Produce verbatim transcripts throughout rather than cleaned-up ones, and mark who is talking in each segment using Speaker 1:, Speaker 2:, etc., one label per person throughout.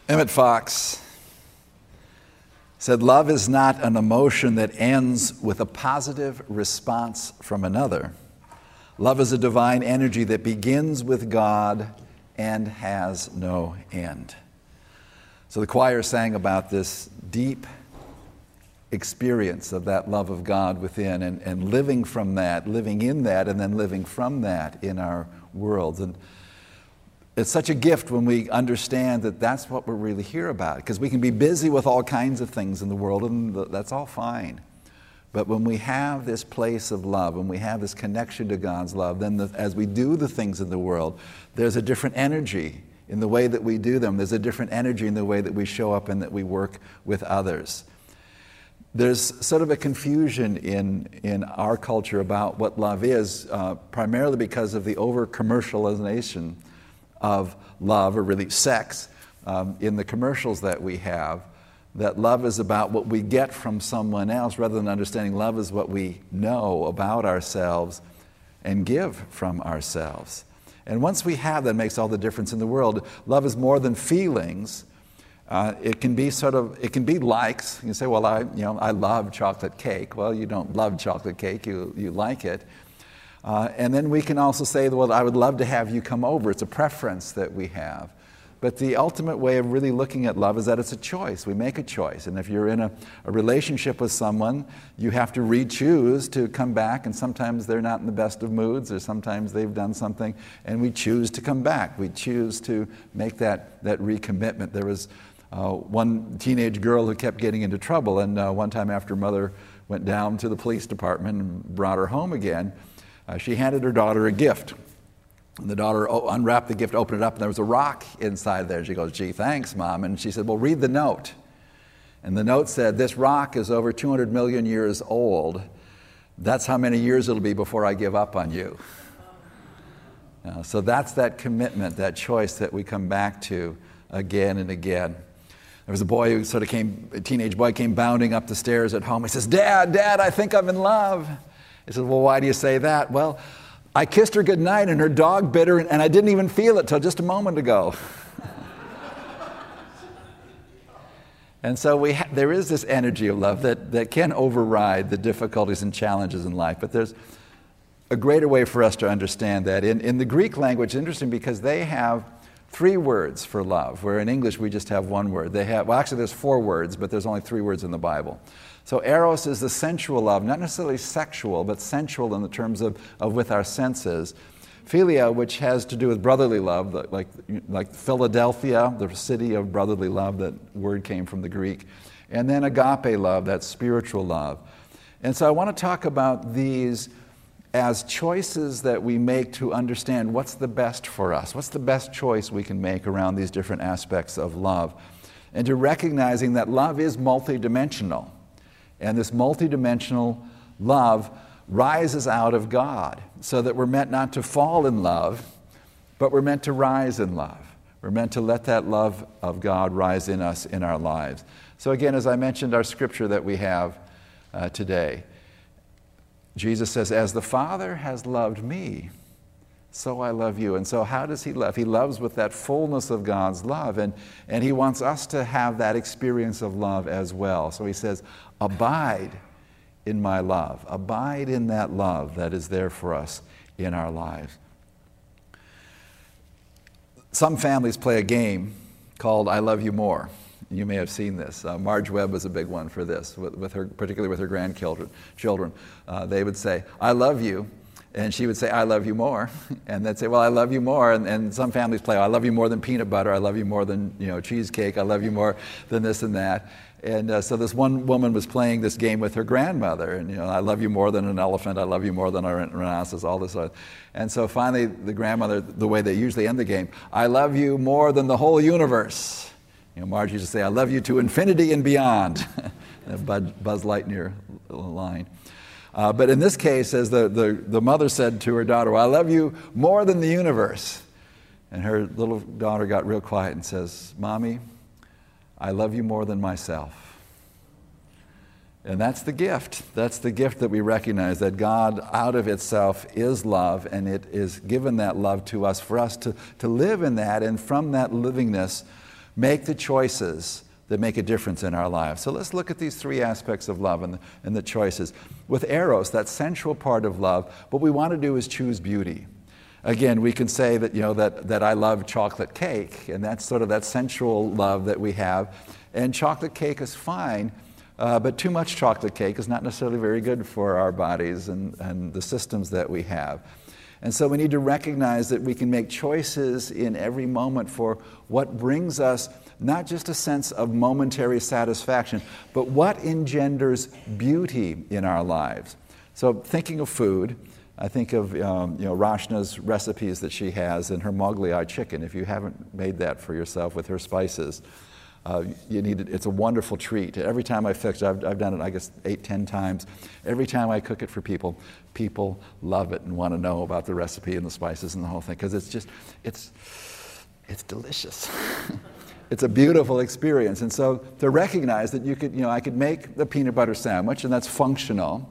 Speaker 1: Emmett Fox said, "Love is not an emotion that ends with a positive response from another. Love is a divine energy that begins with God and has no end." So the choir sang about this deep experience of that love of God within and, and living from that, living in that, and then living from that in our world. And it's such a gift when we understand that that's what we're really here about, because we can be busy with all kinds of things in the world, and that's all fine. But when we have this place of love, when we have this connection to God's love, then the, as we do the things in the world, there's a different energy in the way that we do them. There's a different energy in the way that we show up and that we work with others. There's sort of a confusion in, in our culture about what love is, uh, primarily because of the over-commercialization of love, or really sex, um, in the commercials that we have, that love is about what we get from someone else, rather than understanding love is what we know about ourselves and give from ourselves. And once we have that, it makes all the difference in the world. Love is more than feelings. Uh, it can be sort of, it can be likes. You say, well, I, you know, I love chocolate cake. Well, you don't love chocolate cake, you, you like it. Uh, and then we can also say, well, I would love to have you come over. It's a preference that we have. But the ultimate way of really looking at love is that it's a choice. We make a choice. And if you're in a, a relationship with someone, you have to re-choose to come back. And sometimes they're not in the best of moods, or sometimes they've done something, and we choose to come back. We choose to make that, that recommitment. There was uh, one teenage girl who kept getting into trouble, and uh, one time after mother went down to the police department and brought her home again, Uh, she handed her daughter a gift. And the daughter o- unwrapped the gift, opened it up, and there was a rock inside there. She goes, "Gee, thanks, Mom." And she said, "Well, read the note." And the note said, "This rock is over two hundred million years old. That's how many years it'll be before I give up on you." Uh, so that's that commitment, that choice that we come back to again and again. There was a boy who sort of came, a teenage boy came bounding up the stairs at home. He says, "Dad, Dad, I think I'm in love." He said, "Well, why do you say that?" "Well, I kissed her goodnight and her dog bit her, and I didn't even feel it till just a moment ago." And so we ha- there is this energy of love that, that can override the difficulties and challenges in life. But there's a greater way for us to understand that. In, in the Greek language, it's interesting because they have three words for love, where in English we just have one word. They have, well, actually there's four words, but there's only three words in the Bible. So eros is the sensual love, not necessarily sexual, but sensual in the terms of, of with our senses. Philia, which has to do with brotherly love, like, like Philadelphia, the city of brotherly love, that word came from the Greek. And then agape love, that's spiritual love. And so I want to talk about these as choices that we make to understand what's the best for us, what's the best choice we can make around these different aspects of love, and to recognizing that love is multidimensional. And this multidimensional love rises out of God, so that we're meant not to fall in love, but we're meant to rise in love. We're meant to let that love of God rise in us in our lives. So again, as I mentioned, our scripture that we have uh, today, Jesus says, "As the Father has loved me, so I love you." And so how does he love? He loves with that fullness of God's love, and, and he wants us to have that experience of love as well. So he says, "Abide in my love." Abide in that love that is there for us in our lives. Some families play a game called "I Love You More." You may have seen this. Uh, Marge Webb was a big one for this, with, with her, particularly with her grandchildren. Children, uh, they would say, "I love you," and she would say, "I love you more," and they'd say, "Well, I love you more." And, and some families play, "I love you more than peanut butter. I love you more than, you know, cheesecake. I love you more than this and that." And uh, so this one woman was playing this game with her grandmother, and, you know, "I love you more than an elephant. I love you more than a rhinoceros," all this. Other. And so finally, the grandmother, the way they usually end the game, "I love you more than the whole universe." You know, Marge used to say, "I love you to infinity and beyond." The Buzz Lightyear line. Uh, but in this case, as the, the, the mother said to her daughter, "Well, I love you more than the universe." And her little daughter got real quiet and says, "Mommy, I love you more than myself." And that's the gift. That's the gift that we recognize, that God out of itself is love, and it is given that love to us for us to, to live in that, and from that livingness make the choices that make a difference in our lives. So let's look at these three aspects of love and the, and the choices. With Eros, that central part of love, what we want to do is choose beauty. Again, we can say that, you know, that, that I love chocolate cake, and that's sort of that sensual love that we have. And chocolate cake is fine, uh, but too much chocolate cake is not necessarily very good for our bodies and, and the systems that we have. And so we need to recognize that we can make choices in every moment for what brings us not just a sense of momentary satisfaction, but what engenders beauty in our lives. So thinking of food, I think of um, you know, Rashna's recipes that she has in her Mogliai chicken. If you haven't made that for yourself with her spices, uh, you need it. It's a wonderful treat. Every time I fix it, I've, I've done it, I guess, eight, ten times. Every time I cook it for people, people love it and want to know about the recipe and the spices and the whole thing, because it's just, it's, it's delicious. It's a beautiful experience. And so to recognize that you could, you know, I could make the peanut butter sandwich, and that's functional.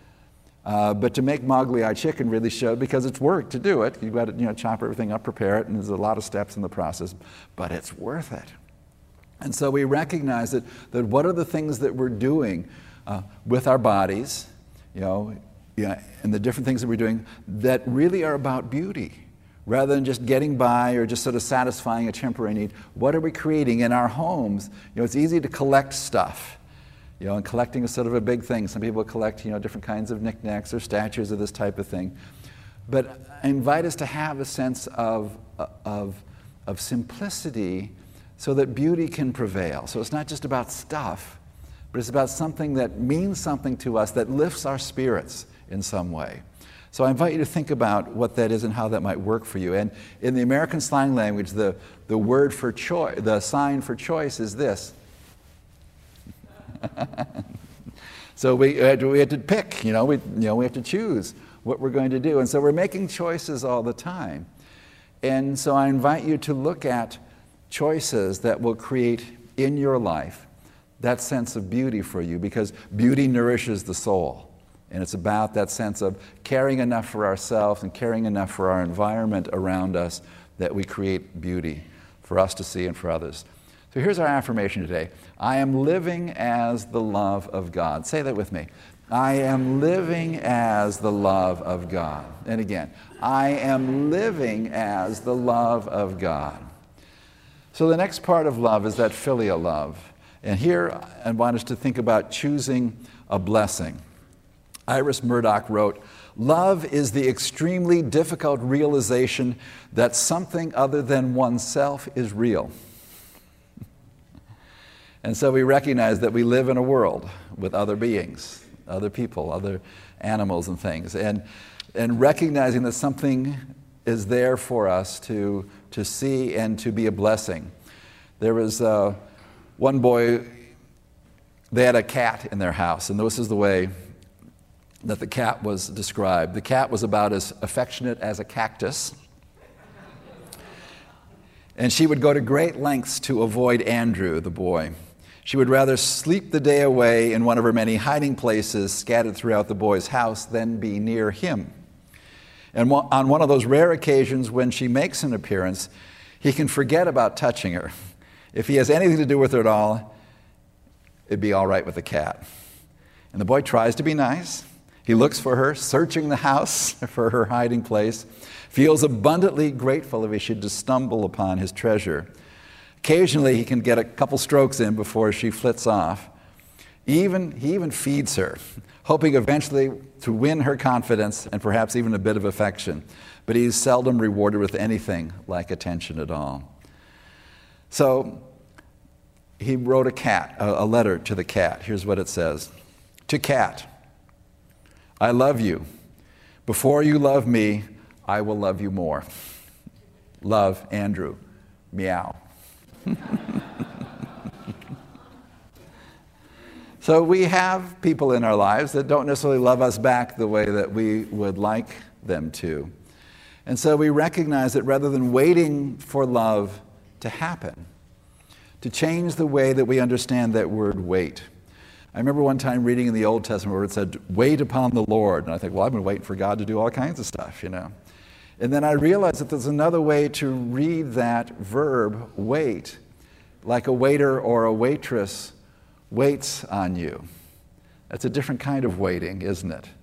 Speaker 1: Uh, but to make Mogliai chicken really showed, because it's work to do it. You've got to, you know, chop everything up, prepare it, and there's a lot of steps in the process, but it's worth it. And so we recognize that, that what are the things that we're doing uh, with our bodies, you know, yeah, and the different things that we're doing that really are about beauty, rather than just getting by or just sort of satisfying a temporary need. What are we creating in our homes? You know, it's easy to collect stuff. You know, and collecting is sort of a big thing. Some people collect, you know, different kinds of knickknacks or statues or this type of thing. But I invite us to have a sense of, of, of simplicity so that beauty can prevail. So it's not just about stuff, but it's about something that means something to us, that lifts our spirits in some way. So I invite you to think about what that is and how that might work for you. And in the American slang language, the, the word for choice, the sign for choice is this. So we had, to, we had to pick, you know, we, you know, we have to choose what we're going to do. And so we're making choices all the time. And so I invite you to look at choices that will create in your life that sense of beauty for you, because beauty nourishes the soul. And it's about that sense of caring enough for ourselves and caring enough for our environment around us that we create beauty for us to see and for others. So here's our affirmation today. I am living as the love of God. Say that with me. I am living as the love of God. And again, I am living as the love of God. So the next part of love is that filial love. And here I want us to think about choosing a blessing. Iris Murdoch wrote, "Love is the extremely difficult realization that something other than oneself is real." And so we recognize that we live in a world with other beings, other people, other animals and things. And, and recognizing that something is there for us to, to see and to be a blessing. There was uh, one boy, they had a cat in their house, and this is the way that the cat was described. The cat was about as affectionate as a cactus. And she would go to great lengths to avoid Andrew, the boy. She would rather sleep the day away in one of her many hiding places scattered throughout the boy's house than be near him. And on one of those rare occasions when she makes an appearance, he can forget about touching her. If he has anything to do with her at all, it'd be all right with the cat. And the boy tries to be nice. He looks for her, searching the house for her hiding place, feels abundantly grateful if he should just stumble upon his treasure. Occasionally, he can get a couple strokes in before she flits off. Even, he even feeds her, hoping eventually to win her confidence and perhaps even a bit of affection. But he's seldom rewarded with anything like attention at all. So he wrote a cat, a letter to the cat. Here's what it says. To Cat, I love you. Before you love me, I will love you more. Love, Andrew. Meow. So we have people in our lives that don't necessarily love us back the way that we would like them to. And so we recognize that rather than waiting for love to happen, to change the way that we understand that word wait. I remember one time reading in the Old Testament where it said, wait upon the Lord. And I think, well, I've been waiting for God to do all kinds of stuff, you know. And then I realized that there's another way to read that verb, wait, like a waiter or a waitress waits on you. That's a different kind of waiting, isn't it?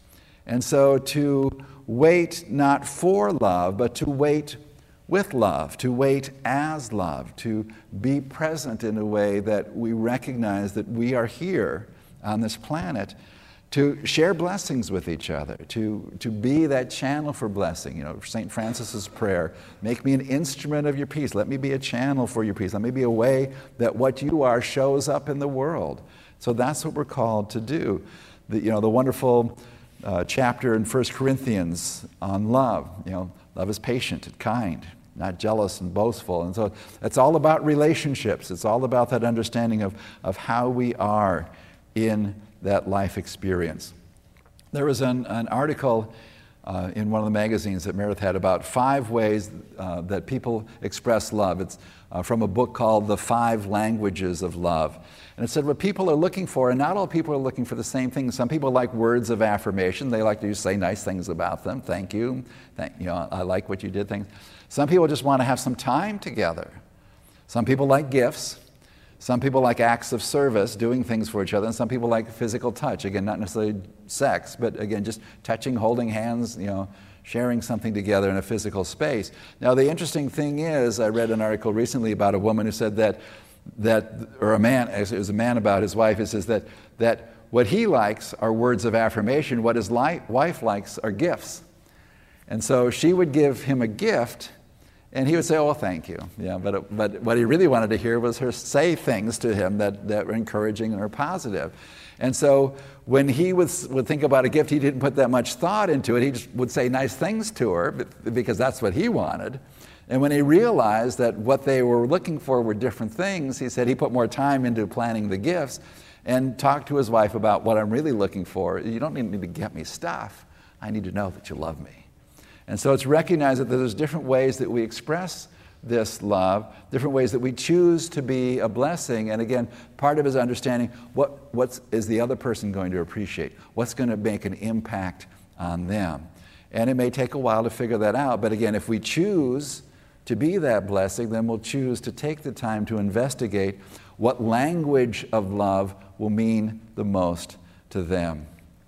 Speaker 1: And so to wait not for love, but to wait with love, to wait as love, to be present in a way that we recognize that we are here on this planet to share blessings with each other, to, to be that channel for blessing. You know, Saint Francis's prayer, make me an instrument of your peace. Let me be a channel for your peace. Let me be a way that what you are shows up in the world. So that's what we're called to do. The, you know, the wonderful uh, chapter in First Corinthians on love. You know, love is patient and kind, not jealous and boastful. And so it's all about relationships. It's all about that understanding of, of how we are in that life experience. There was an, an article uh, in one of the magazines that Meredith had about five ways uh, that people express love. It's uh, from a book called The Five Languages of Love. And it said what people are looking for, and not all people are looking for the same thing. Some people like words of affirmation. They like to say nice things about them. Thank you. Thank, you know, I like what you did. Things. Some people just want to have some time together. Some people like gifts. Some people like acts of service, doing things for each other, and some people like physical touch. Again, not necessarily sex, but again, just touching, holding hands, you know, sharing something together in a physical space. Now, the interesting thing is, I read an article recently about a woman who said that, that or a man, it was a man about his wife, it says that, that what he likes are words of affirmation, what his li- wife likes are gifts. And so she would give him a gift, and he would say, oh, thank you. Yeah, but, but what he really wanted to hear was her say things to him that, that were encouraging or positive. And so when he would, would think about a gift, he didn't put that much thought into it. He just would say nice things to her because that's what he wanted. And when he realized that what they were looking for were different things, he said he put more time into planning the gifts and talked to his wife about what I'm really looking for. You don't need to get me stuff. I need to know that you love me. And so it's recognized that there's different ways that we express this love, different ways that we choose to be a blessing. And again, part of it is understanding what what's, is the other person going to appreciate, what's going to make an impact on them. And it may take a while to figure that out, but again, if we choose to be that blessing, then we'll choose to take the time to investigate what language of love will mean the most to them.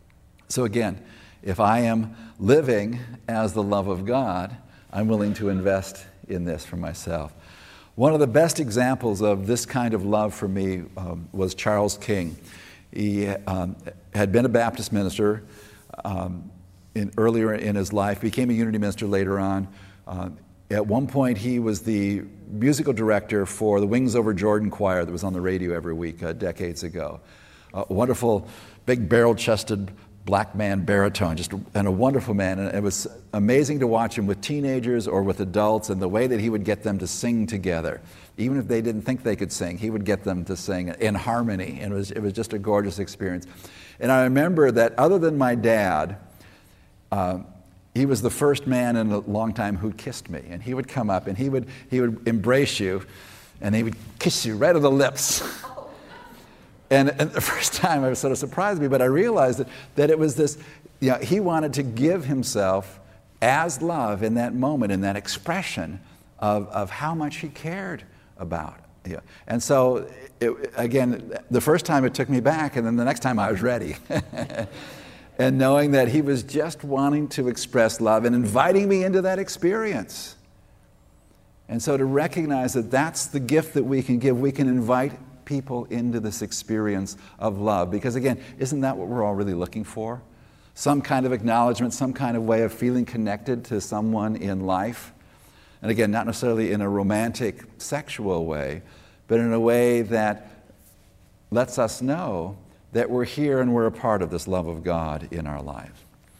Speaker 1: So again, if I am living as the love of God, I'm willing to invest in this for myself. One of the best examples of this kind of love for me um, was Charles King. He um, had been a Baptist minister um, in, earlier in his life, became a Unity minister later on. Uh, at one point, he was the musical director for the Wings Over Jordan choir that was on the radio every week uh, decades ago. A wonderful, big barrel-chested black man baritone, just a, and a wonderful man. And it was amazing to watch him with teenagers or with adults and the way that he would get them to sing together. Even if they didn't think they could sing, he would get them to sing in harmony. And it was, it was just a gorgeous experience. And I remember that other than my dad, uh, he was the first man in a long time who kissed me. And he would come up and he would, he would embrace you and he would kiss you right on the lips. And, and the first time it was sort of surprised me, but I realized that, that it was this, you know, he wanted to give himself as love in that moment, in that expression of, of how much he cared about. Yeah. And so, it, again, the first time it took me back, and then the next time I was ready. And knowing that he was just wanting to express love and inviting me into that experience. And so to recognize that that's the gift that we can give, we can invite people into this experience of love. Because again, isn't that what we're all really looking for? Some kind of acknowledgement, some kind of way of feeling connected to someone in life. And again, not necessarily in a romantic, sexual way, but in a way that lets us know that we're here and we're a part of this love of God in our lives.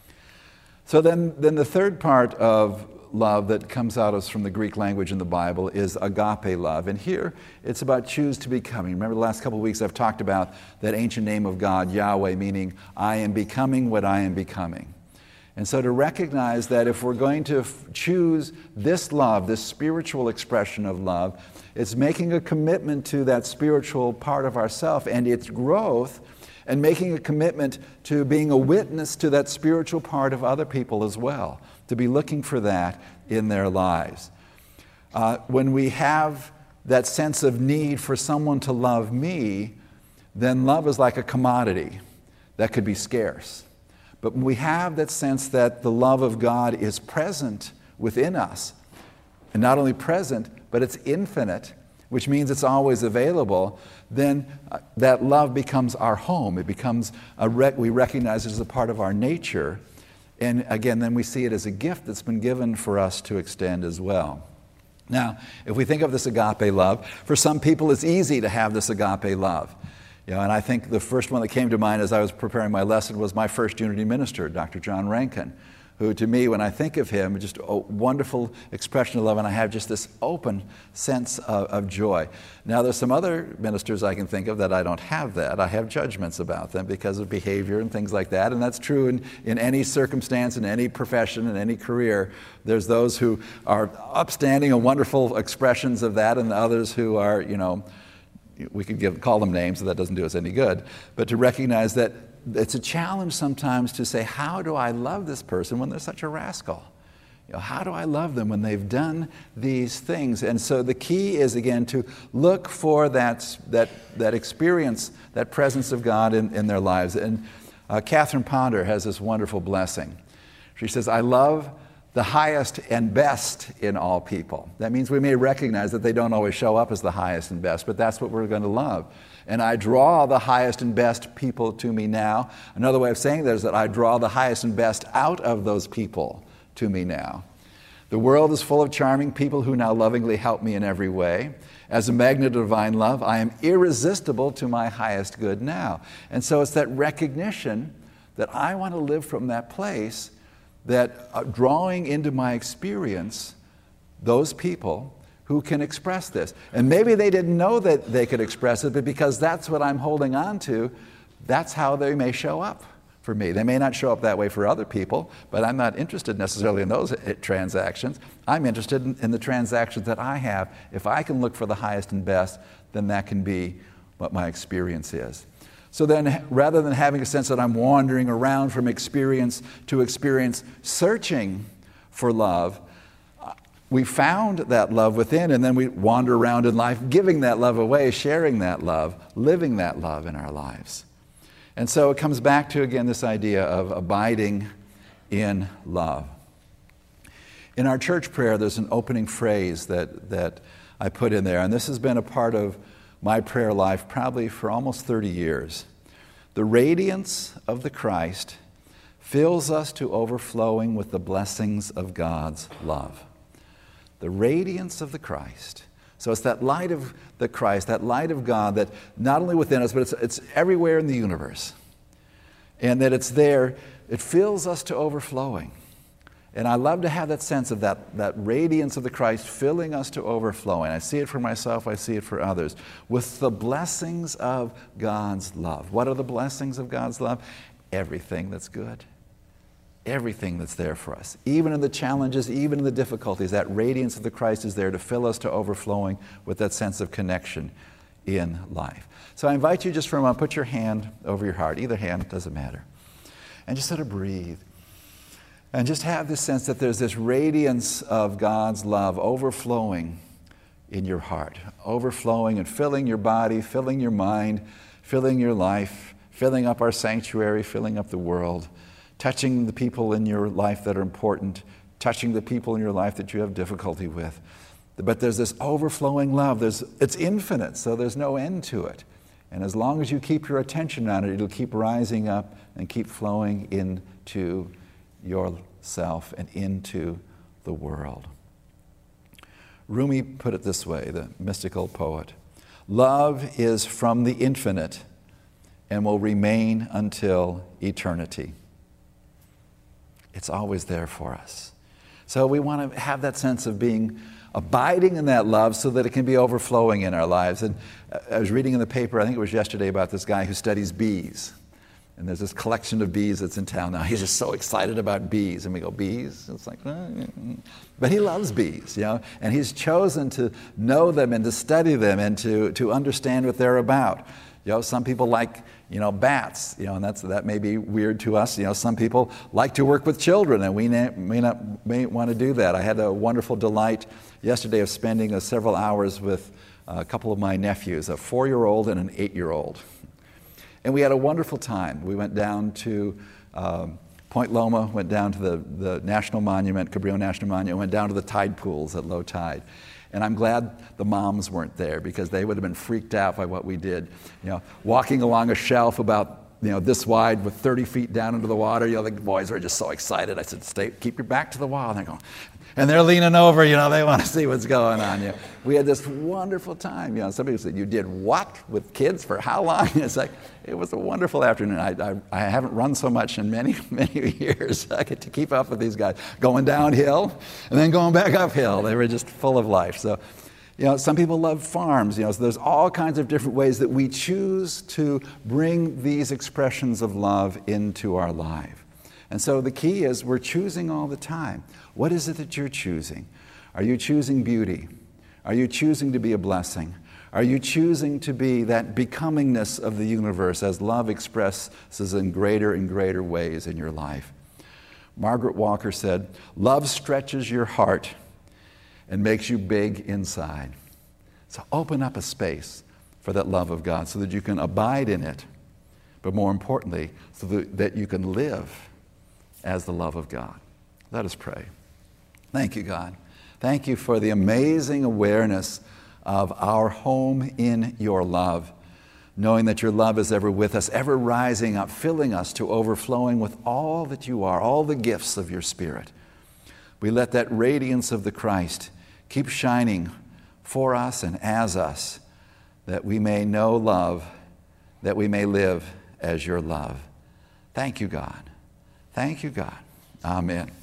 Speaker 1: So then, then the third part of love that comes out of us from the Greek language in the Bible is agape love. And here, it's about choose to becoming. Remember the last couple of weeks I've talked about that ancient name of God, Yahweh, meaning I am becoming what I am becoming. And so to recognize that if we're going to f- choose this love, this spiritual expression of love, it's making a commitment to that spiritual part of ourself and its growth, and making a commitment to being a witness to that spiritual part of other people as well, to be looking for that in their lives. Uh, when we have that sense of need for someone to love me, then love is like a commodity that could be scarce. But when we have that sense that the love of God is present within us, and not only present, but it's infinite, which means it's always available, then uh, that love becomes our home. It becomes, a rec- we recognize it as a part of our nature. And again, then we see it as a gift that's been given for us to extend as well. Now, if we think of this agape love, for some people it's easy to have this agape love. You know, and I think the first one that came to mind as I was preparing my lesson was my first Unity minister, Doctor John Rankin, who to me, when I think of him, just a wonderful expression of love, and I have just this open sense of, of joy. Now, there's some other ministers I can think of that I don't have that. I have judgments about them because of behavior and things like that, and that's true in, in any circumstance, in any profession, in any career. There's those who are upstanding and wonderful expressions of that, and others who are, you know, we could give, call them names, so that doesn't do us any good, but to recognize that it's a challenge sometimes to say, how do I love this person when they're such a rascal? You know, how do I love them when they've done these things? And so the key is, again, to look for that, that, that experience, that presence of God in, in their lives. And uh, Catherine Ponder has this wonderful blessing. She says, I love the highest and best in all people. That means we may recognize that they don't always show up as the highest and best, but that's what we're going to love. And I draw the highest and best people to me now. Another way of saying that is that I draw the highest and best out of those people to me now. The world is full of charming people who now lovingly help me in every way. As a magnet of divine love, I am irresistible to my highest good now. And so it's that recognition that I want to live from that place, that uh, drawing into my experience those people who can express this. And maybe they didn't know that they could express it, but because that's what I'm holding on to, that's how they may show up for me. They may not show up that way for other people, but I'm not interested necessarily in those transactions. I'm interested in, in the transactions that I have. If I can look for the highest and best, then that can be what my experience is. So then, rather than having a sense that I'm wandering around from experience to experience, searching for love, we found that love within, and then we wander around in life giving that love away, sharing that love, living that love in our lives. And so it comes back to, again, this idea of abiding in love. In our church prayer, there's an opening phrase that, that I put in there, and this has been a part of my prayer life probably for almost thirty years. The radiance of the Christ fills us to overflowing with the blessings of God's love. The radiance of the Christ. So it's that light of the Christ, that light of God that not only within us, but it's, it's everywhere in the universe. And that it's there, it fills us to overflowing. And I love to have that sense of that, that radiance of the Christ filling us to overflowing. I see it for myself, I see it for others. With the blessings of God's love. What are the blessings of God's love? Everything that's good. Everything that's there for us. Even in the challenges, even in the difficulties, that radiance of the Christ is there to fill us to overflowing with that sense of connection in life. So I invite you just for a moment, put your hand over your heart. Either hand, doesn't matter. And just sort of breathe. And just have this sense that there's this radiance of God's love overflowing in your heart, overflowing and filling your body, filling your mind, filling your life, filling up our sanctuary, filling up the world, touching the people in your life that are important, touching the people in your life that you have difficulty with. But there's this overflowing love. There's, it's infinite, so there's no end to it. And as long as you keep your attention on it, it'll keep rising up and keep flowing into yourself and into the world. Rumi put it this way, the mystical poet: love is from the infinite and will remain until eternity. It's always there for us. So we want to have that sense of being abiding in that love so that it can be overflowing in our lives. And I was reading in the paper, I think it was yesterday, about this guy who studies bees. And there's this collection of bees that's in town now. He's just so excited about bees. And we go, bees? It's like, eh. But he loves bees, you know. And he's chosen to know them and to study them and to, to understand what they're about. You know, some people like, you know, bats, you know, and that's, that may be weird to us. You know, some people like to work with children, and we may, may not may want to do that. I had a wonderful delight yesterday of spending uh, several hours with a couple of my nephews, a four-year-old and an eight-year-old. And we had a wonderful time. We went down to um, Point Loma, went down to the, the National Monument, Cabrillo National Monument, went down to the tide pools at low tide. And I'm glad the moms weren't there because they would have been freaked out by what we did. You know, walking along a shelf about you know, this wide with thirty feet down into the water. You know, the boys were just so excited. I said, "Stay, keep your back to the wall." And they're going, and they're leaning over. You know, they want to see what's going on. You know, we had this wonderful time. You know, somebody said, "You did what with kids for how long?" It's like it was a wonderful afternoon. I, I, I haven't run so much in many many years. I get to keep up with these guys, going downhill and then going back uphill. They were just full of life. So. You know, some people love farms, you know, so there's all kinds of different ways that we choose to bring these expressions of love into our life. And so the key is we're choosing all the time. What is it that you're choosing? Are you choosing beauty? Are you choosing to be a blessing? Are you choosing to be that becomingness of the universe as love expresses in greater and greater ways in your life? Margaret Walker said, "Love stretches your heart and makes you big inside." So open up a space for that love of God so that you can abide in it, but more importantly, so that you can live as the love of God. Let us pray. Thank you, God. Thank you for the amazing awareness of our home in your love, knowing that your love is ever with us, ever rising up, filling us to overflowing with all that you are, all the gifts of your Spirit. We let that radiance of the Christ keep shining for us and as us, that we may know love, that we may live as your love. Thank you, God. Thank you, God. Amen.